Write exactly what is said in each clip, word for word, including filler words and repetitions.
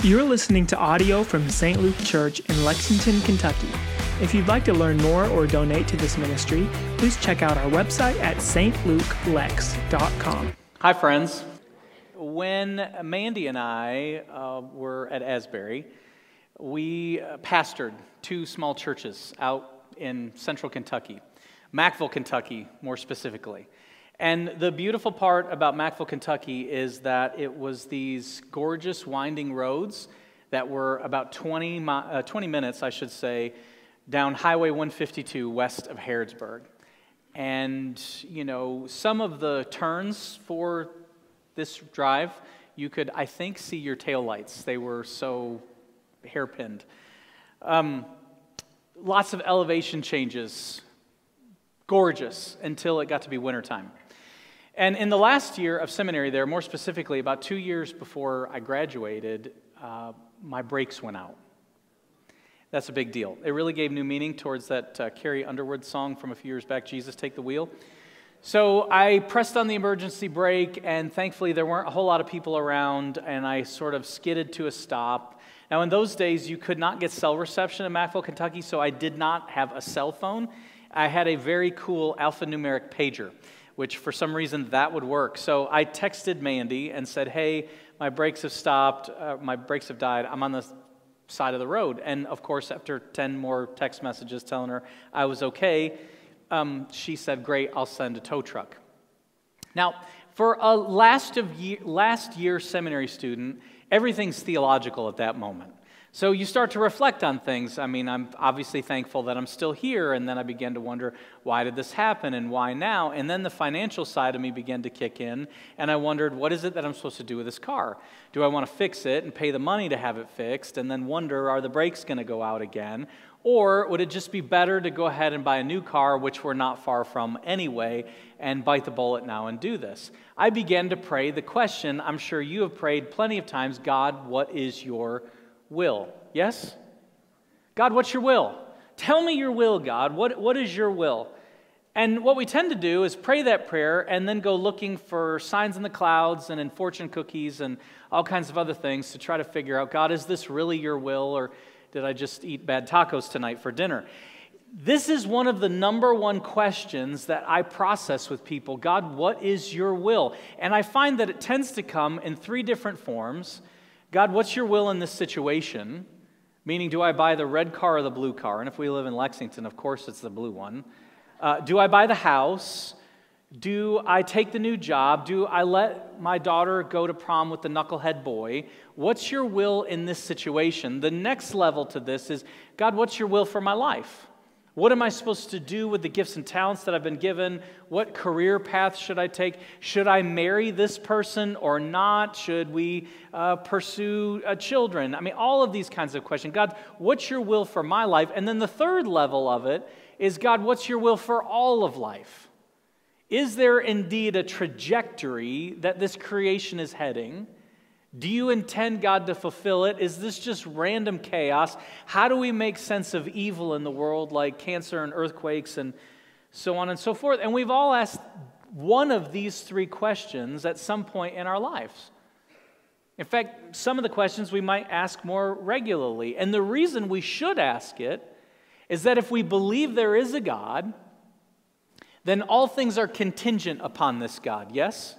You're listening to audio from Saint Luke Church in Lexington, Kentucky. If you'd like to learn more or donate to this ministry, please check out our website at s t luke lex dot com. Hi, friends. When Mandy and I uh, were at Asbury, we uh, pastored two small churches out in central Kentucky, Mackville, Kentucky, more specifically. And the beautiful part about Mackville, Kentucky is that it was these gorgeous winding roads that were about twenty, mi- uh, twenty minutes, I should say, down Highway one fifty-two west of Harrodsburg. And, you know, some of the turns for this drive, you could, I think, see your taillights. They were so hairpinned. Um, lots of elevation changes. Gorgeous until it got to be wintertime. And in the last year of seminary there, more specifically about two years before I graduated, uh, my brakes went out. That's a big deal. It really gave new meaning towards that uh, Carrie Underwood song from a few years back, Jesus, Take the Wheel. So I pressed on the emergency brake, and thankfully there weren't a whole lot of people around, and I sort of skidded to a stop. Now in those days, you could not get cell reception in Mackville, Kentucky, so I did not have a cell phone. I had a very cool alphanumeric pager, which for some reason that would work. So I texted Mandy and said, hey, my brakes have stopped, uh, my brakes have died, I'm on the side of the road. And of course, after ten more text messages telling her I was okay, um, she said, great, I'll send a tow truck. Now, for a last, of year, last year seminary student, everything's theological at that moment. So you start to reflect on things. I mean, I'm obviously thankful that I'm still here, and then I began to wonder, why did this happen, and why now? And then the financial side of me began to kick in, and I wondered, what is it that I'm supposed to do with this car? Do I want to fix it and pay the money to have it fixed, and then wonder, are the brakes going to go out again? Or would it just be better to go ahead and buy a new car, which we're not far from anyway, and bite the bullet now and do this? I began to pray the question I'm sure you have prayed plenty of times, God, what is your will? Yes? God, what's your will? Tell me your will, God. What, what is your will? And what we tend to do is pray that prayer and then go looking for signs in the clouds and in fortune cookies and all kinds of other things to try to figure out, God, is this really your will, or did I just eat bad tacos tonight for dinner? This is one of the number one questions that I process with people. God, what is your will? And I find that it tends to come in three different forms. God, what's your will in this situation? Meaning, do I buy the red car or the blue car? And if we live in Lexington, of course it's the blue one. Uh, do I buy the house? Do I take the new job? Do I let my daughter go to prom with the knucklehead boy? What's your will in this situation? The next level to this is, God, what's your will for my life? What am I supposed to do with the gifts and talents that I've been given? What career path should I take? Should I marry this person or not? Should we uh, pursue uh, children? I mean, all of these kinds of questions. God, what's your will for my life? And then the third level of it is, God, what's your will for all of life? Is there indeed a trajectory that this creation is heading? Do you intend, God, to fulfill it? Is this just random chaos? How do we make sense of evil in the world, like cancer and earthquakes and so on and so forth? And we've all asked one of these three questions at some point in our lives. In fact, some of the questions we might ask more regularly. And the reason we should ask it is that if we believe there is a God, then all things are contingent upon this God, yes?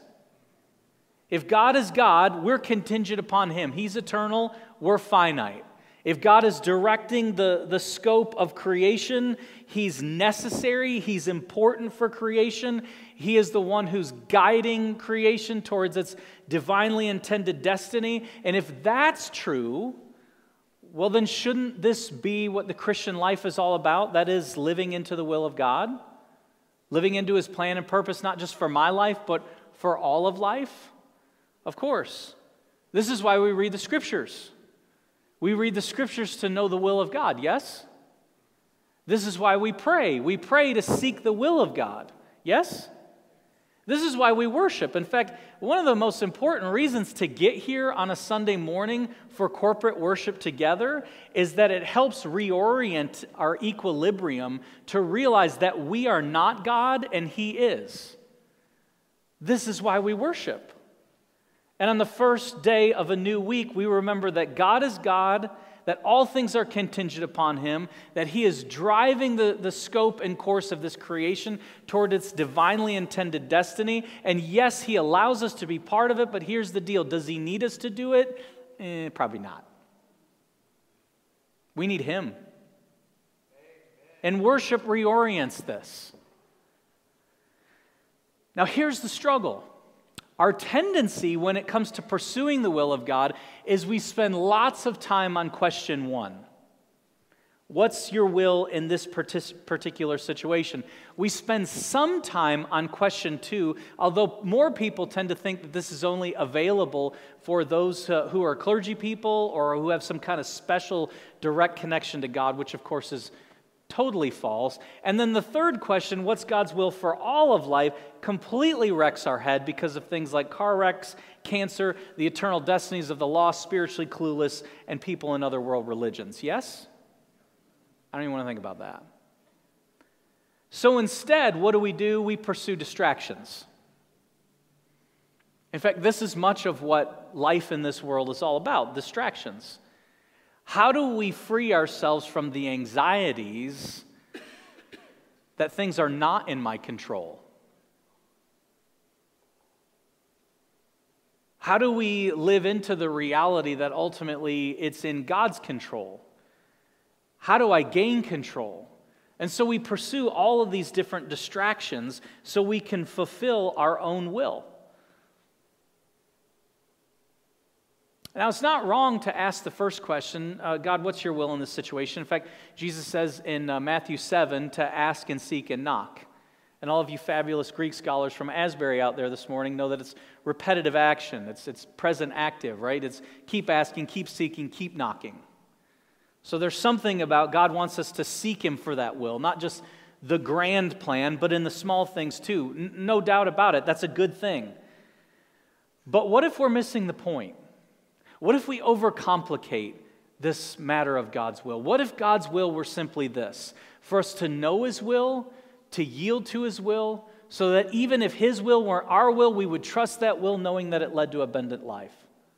If God is God, we're contingent upon Him. He's eternal, we're finite. If God is directing the, the scope of creation, He's necessary, He's important for creation. He is the one who's guiding creation towards its divinely intended destiny. And if that's true, well then shouldn't this be what the Christian life is all about? That is, living into the will of God? Living into His plan and purpose, not just for my life, but for all of life? Of course. This is why we read the Scriptures. We read the Scriptures to know the will of God, yes? This is why we pray. We pray to seek the will of God, yes? This is why we worship. In fact, one of the most important reasons to get here on a Sunday morning for corporate worship together is that it helps reorient our equilibrium to realize that we are not God and He is. This is why we worship. And on the first day of a new week, we remember that God is God, that all things are contingent upon Him, that He is driving the, the scope and course of this creation toward its divinely intended destiny. And yes, He allows us to be part of it, but here's the deal. Does He need us to do it? Eh, probably not. We need Him. And worship reorients this. Now here's the struggle. Our tendency when it comes to pursuing the will of God is we spend lots of time on question one. What's your will in this particular situation? We spend some time on question two, although more people tend to think that this is only available for those uh, who are clergy people or who have some kind of special direct connection to God, which of course is totally false. And then the third question, what's God's will for all of life, completely wrecks our head because of things like car wrecks, cancer, the eternal destinies of the lost, spiritually clueless, and people in other world religions. Yes? I don't even want to think about that. So instead, what do we do? We pursue distractions. In fact, this is much of what life in this world is all about, distractions. How do we free ourselves from the anxieties that things are not in my control? How do we live into the reality that ultimately it's in God's control? How do I gain control? And so we pursue all of these different distractions so we can fulfill our own will. Now, it's not wrong to ask the first question, uh, God, what's your will in this situation? In fact, Jesus says in uh, Matthew seven to ask and seek and knock. And all of you fabulous Greek scholars from Asbury out there this morning know that it's repetitive action. It's, it's present active, right? It's keep asking, keep seeking, keep knocking. So there's something about God wants us to seek Him for that will, not just the grand plan, but in the small things too. N- no doubt about it. That's a good thing. But what if we're missing the point? What if we overcomplicate this matter of God's will? What if God's will were simply this? For us to know His will, to yield to His will, so that even if His will weren't our will, we would trust that will knowing that it led to abundant life.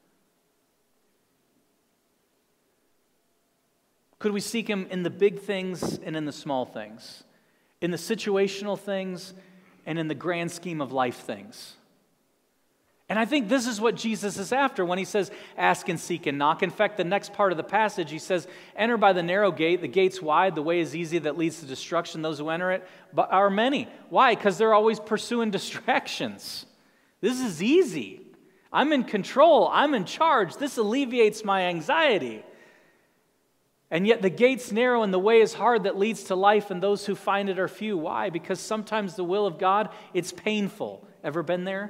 Could we seek Him in the big things and in the small things? In the situational things and in the grand scheme of life things? And I think this is what Jesus is after when He says, ask and seek and knock. In fact, the next part of the passage, He says, enter by the narrow gate. The gate's wide. The way is easy that leads to destruction. Those who enter it are many. Why? Because they're always pursuing distractions. This is easy. I'm in control. I'm in charge. This alleviates my anxiety. And yet the gate's narrow and the way is hard that leads to life, and those who find it are few. Why? Because sometimes the will of God, it's painful. Ever been there?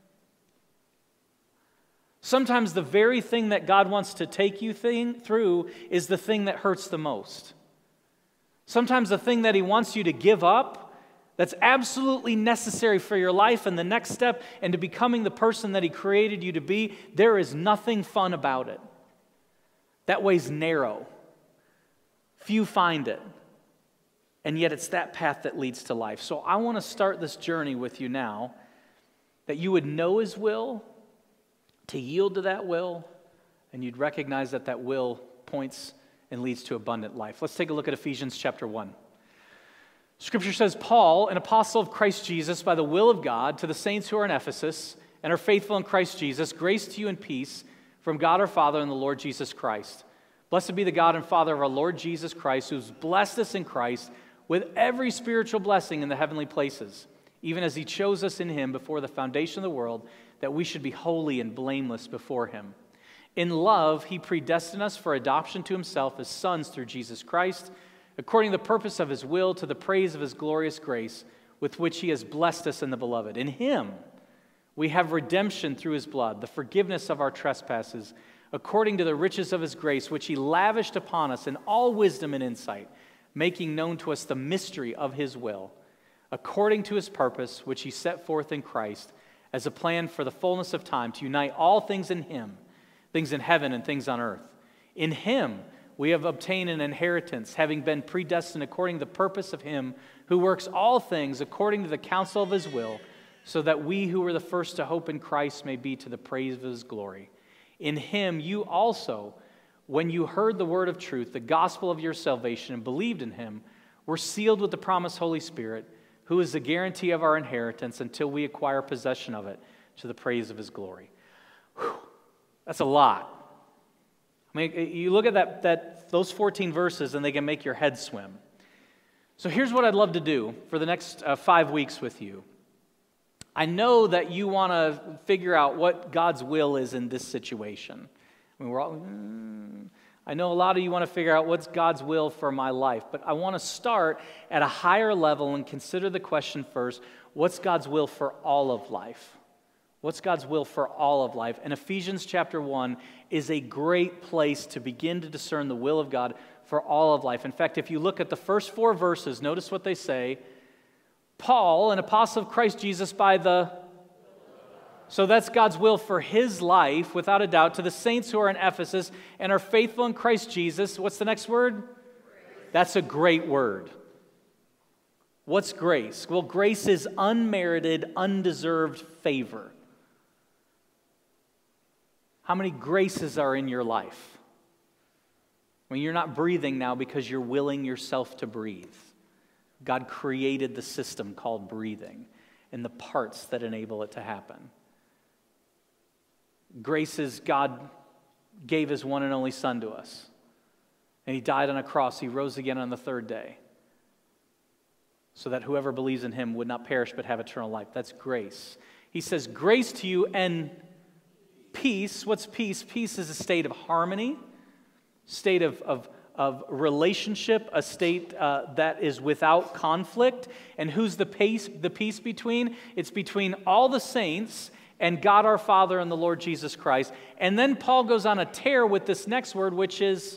Sometimes the very thing that God wants to take you thing, through is the thing that hurts the most. Sometimes the thing that He wants you to give up, that's absolutely necessary for your life and the next step into becoming the person that He created you to be, there is nothing fun about it. That way's narrow. Few find it. And yet it's that path that leads to life. So I want to start this journey with you now, that you would know His will, to yield to that will, and you'd recognize that that will points and leads to abundant life. Let's take a look at Ephesians chapter one. Scripture says, Paul, an apostle of Christ Jesus, by the will of God, to the saints who are in Ephesus and are faithful in Christ Jesus, grace to you and peace from God our Father and the Lord Jesus Christ. Blessed be the God and Father of our Lord Jesus Christ, who's blessed us in Christ with every spiritual blessing in the heavenly places, even as He chose us in Him before the foundation of the world, that we should be holy and blameless before Him. In love, He predestined us for adoption to Himself as sons through Jesus Christ, according to the purpose of His will, to the praise of His glorious grace, with which He has blessed us in the Beloved. In Him, we have redemption through His blood, the forgiveness of our trespasses, according to the riches of His grace, which He lavished upon us in all wisdom and insight, making known to us the mystery of His will, according to His purpose, which He set forth in Christ, as a plan for the fullness of time, to unite all things in Him, things in heaven and things on earth. In Him we have obtained an inheritance, having been predestined according to the purpose of Him who works all things according to the counsel of His will, so that we who were the first to hope in Christ may be to the praise of his glory. In him you also, when you heard the word of truth, the gospel of your salvation, and believed in him, were sealed with the promised Holy Spirit, who is the guarantee of our inheritance until we acquire possession of it to the praise of his glory. Whew. That's a lot. I mean, you look at that, that those fourteen verses and they can make your head swim. So here's what I'd love to do for the next uh, five weeks with you. I know that you want to figure out what God's will is in this situation. I mean, we're all, mm, I know a lot of you want to figure out what's God's will for my life, but I want to start at a higher level and consider the question first, what's God's will for all of life? What's God's will for all of life? And Ephesians chapter one is a great place to begin to discern the will of God for all of life. In fact, if you look at the first four verses, notice what they say. Paul, an apostle of Christ Jesus by the... So that's God's will for his life, without a doubt, to the saints who are in Ephesus and are faithful in Christ Jesus. What's the next word? Grace. That's a great word. What's grace? Well, grace is unmerited, undeserved favor. How many graces are in your life? When you're not breathing now because you're willing yourself to breathe. God created the system called breathing and the parts that enable it to happen. Grace is God gave his one and only Son to us. And he died on a cross. He rose again on the third day. So that whoever believes in him would not perish but have eternal life. That's grace. He says, grace to you and peace. What's peace? Peace is a state of harmony, state of, of, of relationship, a state uh, that is without conflict. And who's the peace, the peace between? It's between all the saints and God our Father and the Lord Jesus Christ. And then Paul goes on a tear with this next word, which is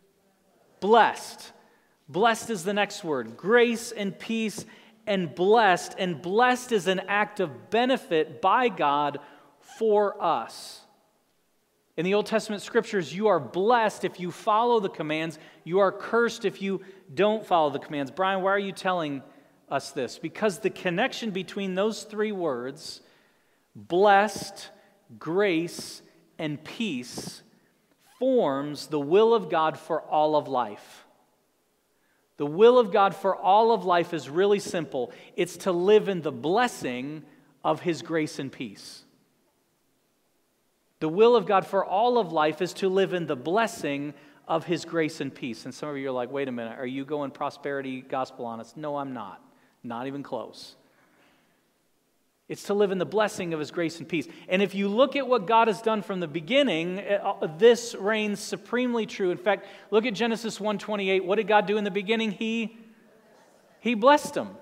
blessed. Blessed is the next word. Grace and peace and blessed. And blessed is an act of benefit by God for us. In the Old Testament scriptures, you are blessed if you follow the commands. You are cursed if you don't follow the commands. Brian, why are you telling us this? Because the connection between those three words, blessed, grace, and peace, forms the will of God for all of life. The will of God for all of life is really simple. It's to live in the blessing of his grace and peace. The will of God for all of life is to live in the blessing of his grace and peace. And some of you are like, wait a minute, are you going prosperity gospel on us? No, I'm not. Not even close. It's to live in the blessing of his grace and peace. And if you look at what God has done from the beginning, this reigns supremely true. In fact, look at Genesis one twenty-eight. What did God do in the beginning? He, he blessed them.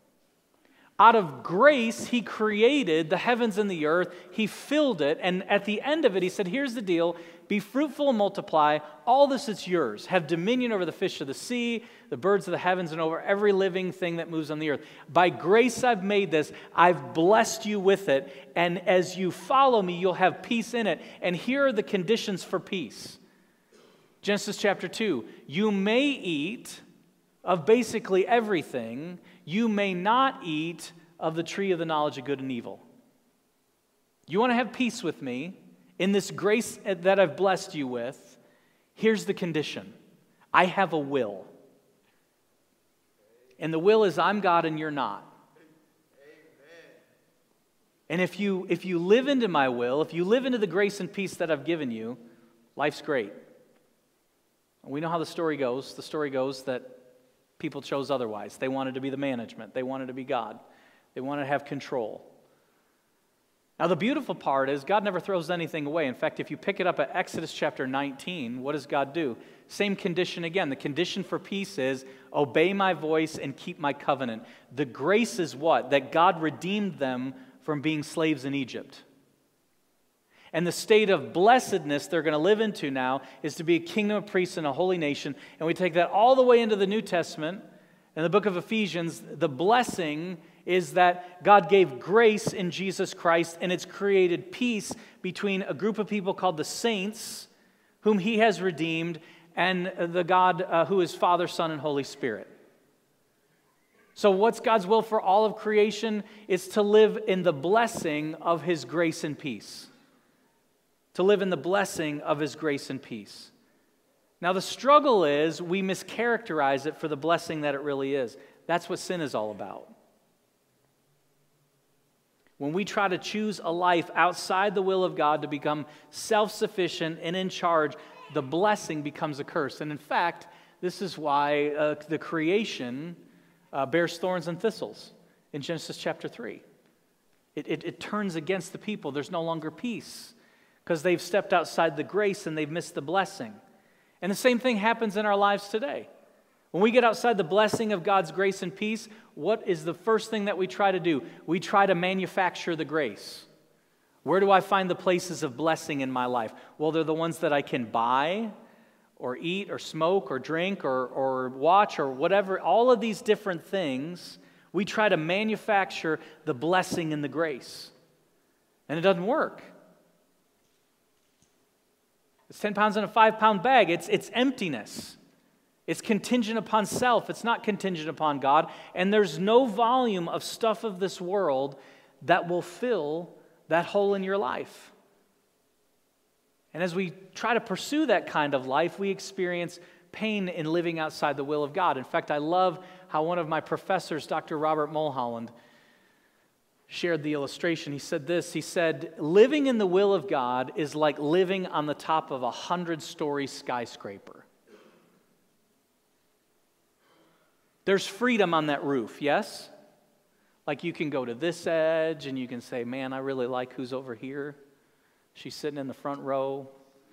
Out of grace, he created the heavens and the earth. He filled it. And at the end of it, he said, here's the deal. Be fruitful and multiply. All this is yours. Have dominion over the fish of the sea, the birds of the heavens, and over every living thing that moves on the earth. By grace I've made this. I've blessed you with it. And as you follow me, you'll have peace in it. And here are the conditions for peace. Genesis chapter two. You may eat of basically everything. You may not eat of the tree of the knowledge of good and evil. You want to have peace with me in this grace that I've blessed you with? Here's the condition. I have a will. And the will is I'm God and you're not. And if you, if you live into my will, if you live into the grace and peace that I've given you, life's great. We know how the story goes. The story goes that people chose otherwise. They wanted to be the management. They wanted to be God. They wanted to have control. Now, the beautiful part is God never throws anything away. In fact, if you pick it up at Exodus chapter nineteen, what does God do? Same condition again. The condition for peace is obey my voice and keep my covenant. The grace is what? That God redeemed them from being slaves in Egypt. And the state of blessedness they're going to live into now is to be a kingdom of priests and a holy nation. And we take that all the way into the New Testament. In the book of Ephesians, the blessing is that God gave grace in Jesus Christ, and it's created peace between a group of people called the saints, whom he has redeemed, and the God uh, who is Father, Son, and Holy Spirit. So what's God's will for all of creation? It's to live in the blessing of His grace and peace. To live in the blessing of His grace and peace. Now the struggle is we mischaracterize it for the blessing that it really is. That's what sin is all about. When we try to choose a life outside the will of God to become self-sufficient and in charge, the blessing becomes a curse. And in fact, this is why uh, the creation uh, bears thorns and thistles in Genesis chapter three. It, it, it turns against the people. There's no longer peace because they've stepped outside the grace and they've missed the blessing. And the same thing happens in our lives today. When we get outside the blessing of God's grace and peace, what is the first thing that we try to do? We try to manufacture the grace. Where do I find the places of blessing in my life? Well, they're the ones that I can buy or eat or smoke or drink or, or watch or whatever. All of these different things, we try to manufacture the blessing and the grace. And it doesn't work. It's ten pounds in a five pound bag. It's, it's emptiness. It's contingent upon self. It's not contingent upon God. And there's no volume of stuff of this world that will fill that hole in your life. And as we try to pursue that kind of life, we experience pain in living outside the will of God. In fact, I love how one of my professors, Doctor Robert Mulholland, shared the illustration. He said this, he said, living in the will of God is like living on the top of a hundred-story skyscraper. There's freedom on that roof, yes? Like you can go to this edge and you can say, man, I really like who's over here. She's sitting in the front row.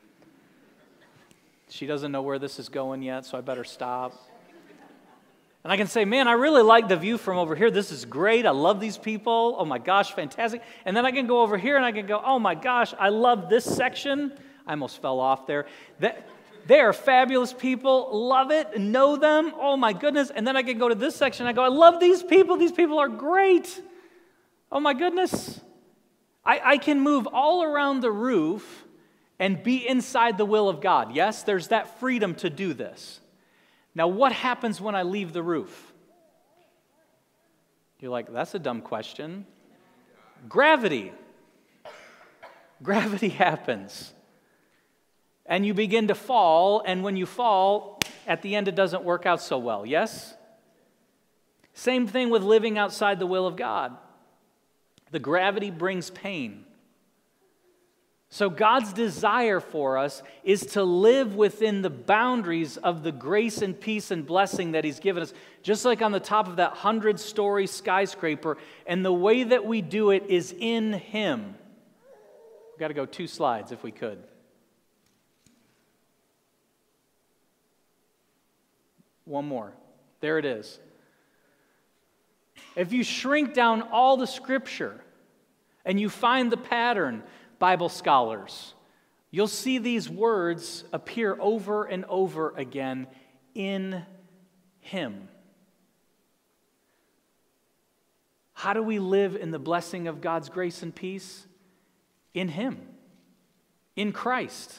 She doesn't know where this is going yet, so I better stop. And I can say, man, I really like the view from over here. This is great. I love these people. Oh my gosh, fantastic. And then I can go over here and I can go, oh my gosh, I love this section. I almost fell off there. That, they are fabulous people. Love it. Know them. Oh my goodness. And then I can go to this section. I go, I love these people. These people are great. Oh my goodness. I, I can move all around the roof and be inside the will of God. Yes, there's that freedom to do this. Now, what happens when I leave the roof? You're like, that's a dumb question. Gravity. Gravity happens. And you begin to fall, and when you fall, at the end it doesn't work out so well, yes? Same thing with living outside the will of God. The gravity brings pain. So God's desire for us is to live within the boundaries of the grace and peace and blessing that He's given us, just like on the top of that hundred-story skyscraper, and the way that we do it is in Him. We've got to go two slides if we could. One more. There it is. If you shrink down all the Scripture and you find the pattern, Bible scholars, you'll see these words appear over and over again, in Him. How do we live in the blessing of God's grace and peace? In Him, in Christ.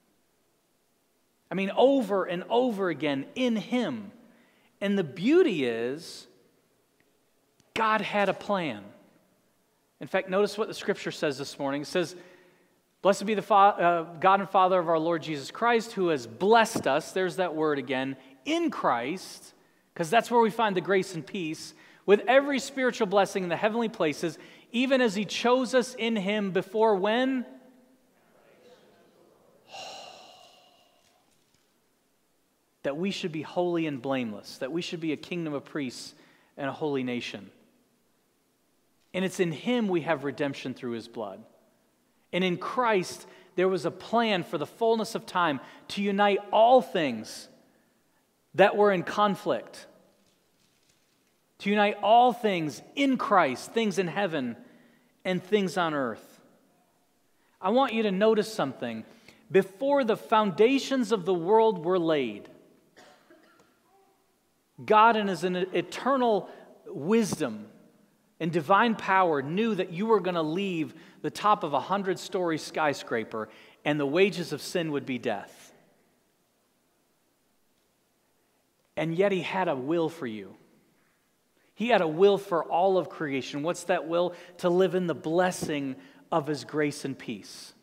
I mean, over and over again, in Him. And the beauty is, God had a plan. In fact, notice what the Scripture says this morning. It says, blessed be the fa- uh, God and Father of our Lord Jesus Christ, who has blessed us, there's that word again, in Christ, because that's where we find the grace and peace, with every spiritual blessing in the heavenly places, even as He chose us in Him before when? That we should be holy and blameless, that we should be a kingdom of priests and a holy nation. And it's in Him we have redemption through His blood. And in Christ, there was a plan for the fullness of time to unite all things that were in conflict. To unite all things in Christ, things in heaven and things on earth. I want you to notice something. Before the foundations of the world were laid, God in His eternal wisdom and divine power knew that you were going to leave the top of a hundred-story skyscraper and the wages of sin would be death. And yet He had a will for you. He had a will for all of creation. What's that will? To live in the blessing of His grace and peace.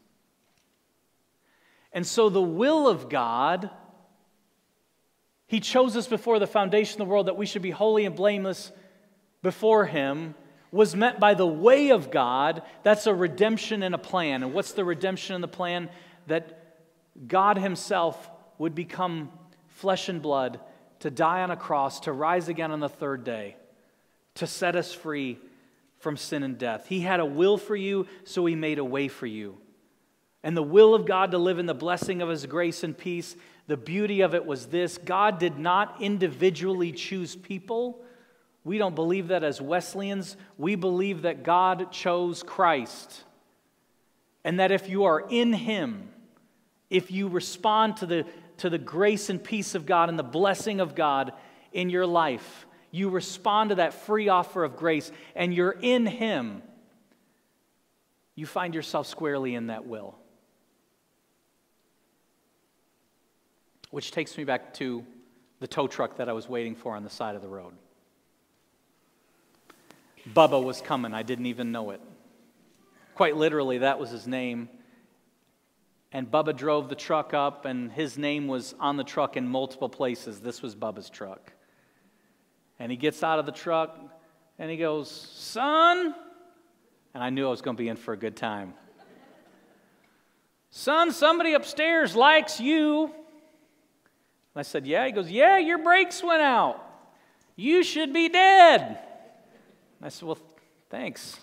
And so the will of God, He chose us before the foundation of the world that we should be holy and blameless before Him, was meant by the way of God. That's a redemption and a plan. And what's the redemption and the plan? That God Himself would become flesh and blood, to die on a cross, to rise again on the third day, to set us free from sin and death. He had a will for you, so He made a way for you. And the will of God to live in the blessing of His grace and peace, the beauty of it was this: God did not individually choose people. We don't believe that as Wesleyans. We believe that God chose Christ. And that if you are in Him, if you respond to the, to the grace and peace of God and the blessing of God in your life, you respond to that free offer of grace, and you're in Him, you find yourself squarely in that will. Which takes me back to the tow truck that I was waiting for on the side of the road. Bubba was coming. I didn't even know it. Quite literally, that was his name. And Bubba drove the truck up, and his name was on the truck in multiple places. This was Bubba's truck. And he gets out of the truck, and he goes, "Son," and I knew I was going to be in for a good time. "Son, somebody upstairs likes you." I said, "Yeah?" He goes, "Yeah, your brakes went out. You should be dead." I said, "Well, thanks."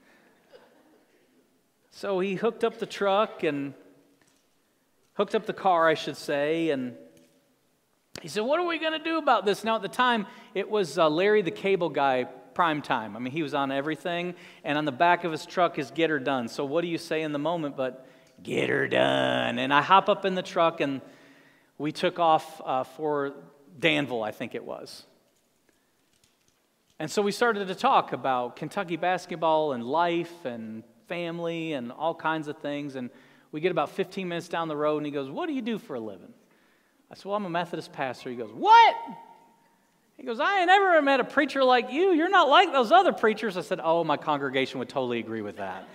So he hooked up the truck and hooked up the car, I should say, and he said, "What are we going to do about this?" Now, at the time, it was uh, Larry the Cable Guy prime time. I mean, he was on everything, and on the back of his truck is "Get her done." So what do you say in the moment but, "Get her done"? And I hop up in the truck, and we took off uh, for Danville, I think it was. And so we started to talk about Kentucky basketball and life and family and all kinds of things. And we get about fifteen minutes down the road, and he goes, "What do you do for a living?" I said, "Well, I'm a Methodist pastor." He goes, "What?" He goes, "I ain't ever met a preacher like you. You're not like those other preachers." I said, "Oh, my congregation would totally agree with that."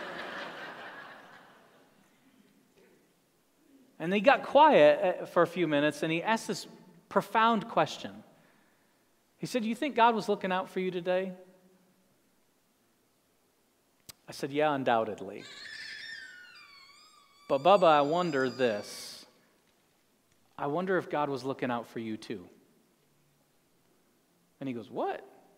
And he got quiet for a few minutes, and he asked this profound question. He said, "You think God was looking out for you today?" I said, "Yeah, undoubtedly. But Bubba, I wonder this. I wonder if God was looking out for you too." And he goes, "What?"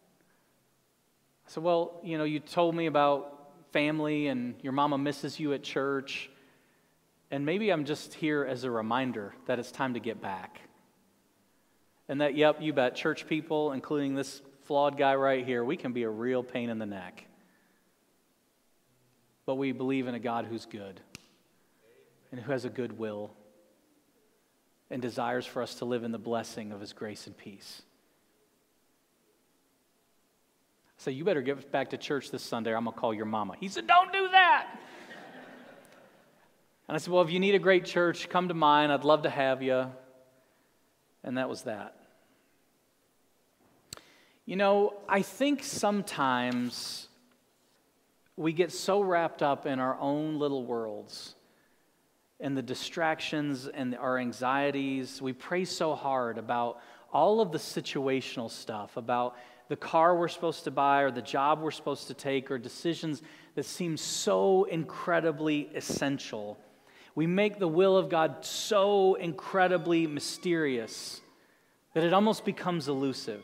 I said, "Well, you know, you told me about family and your mama misses you at church. And maybe I'm just here as a reminder that it's time to get back. And that, yep, you bet, church people, including this flawed guy right here, we can be a real pain in the neck. But we believe in a God who's good and who has a good will and desires for us to live in the blessing of His grace and peace." So you better get back to church this Sunday or I'm going to call your mama. He said, "Don't do that." And I said, "Well, if you need a great church, come to mine. I'd love to have you." And that was that. You know, I think sometimes we get so wrapped up in our own little worlds and the distractions and our anxieties. We pray so hard about all of the situational stuff, about the car we're supposed to buy or the job we're supposed to take or decisions that seem so incredibly essential. We make the will of God so incredibly mysterious that it almost becomes elusive.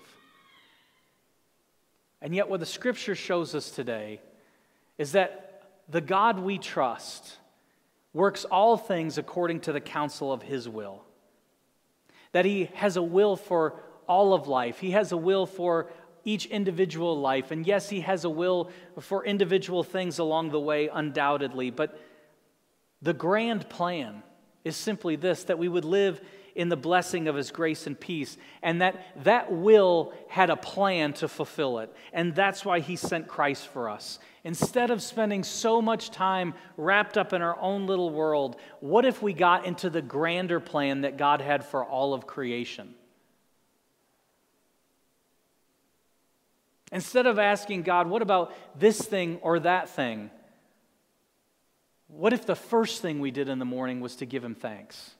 And yet what the Scripture shows us today is that the God we trust works all things according to the counsel of His will. That He has a will for all of life. He has a will for each individual life. And yes, He has a will for individual things along the way, undoubtedly. But the grand plan is simply this, that we would live in the blessing of His grace and peace, and that that will had a plan to fulfill it. And that's why He sent Christ for us. Instead of spending so much time wrapped up in our own little world, what if we got into the grander plan that God had for all of creation? Instead of asking God, what about this thing or that thing? What if the first thing we did in the morning was to give Him thanks?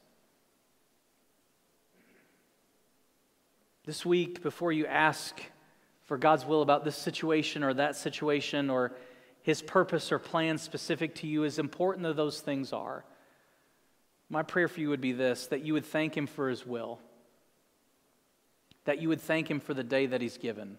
This week, before you ask for God's will about this situation or that situation or His purpose or plan specific to you, as important as those things are, my prayer for you would be this, that you would thank Him for His will, that you would thank Him for the day that He's given,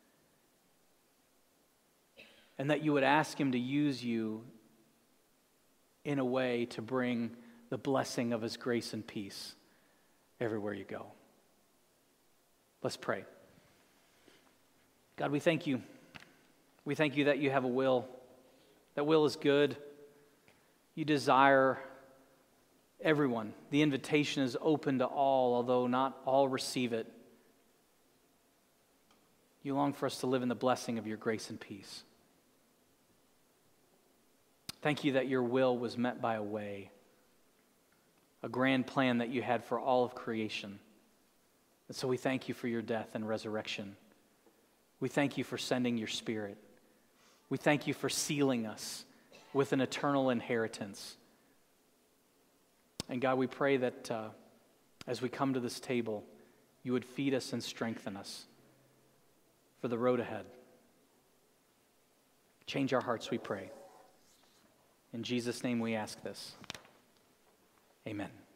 and that you would ask Him to use you in a way to bring the blessing of His grace and peace everywhere you go. Let's pray. God, we thank you. We thank you that you have a will. That will is good. You desire everyone. The invitation is open to all, although not all receive it. You long for us to live in the blessing of your grace and peace. Thank you that your will was met by a way, a grand plan that you had for all of creation. And so we thank you for your death and resurrection. We thank you for sending your Spirit. We thank you for sealing us with an eternal inheritance. And God, we pray that uh, as we come to this table, you would feed us and strengthen us for the road ahead. Change our hearts, we pray. In Jesus' name we ask this. Amen.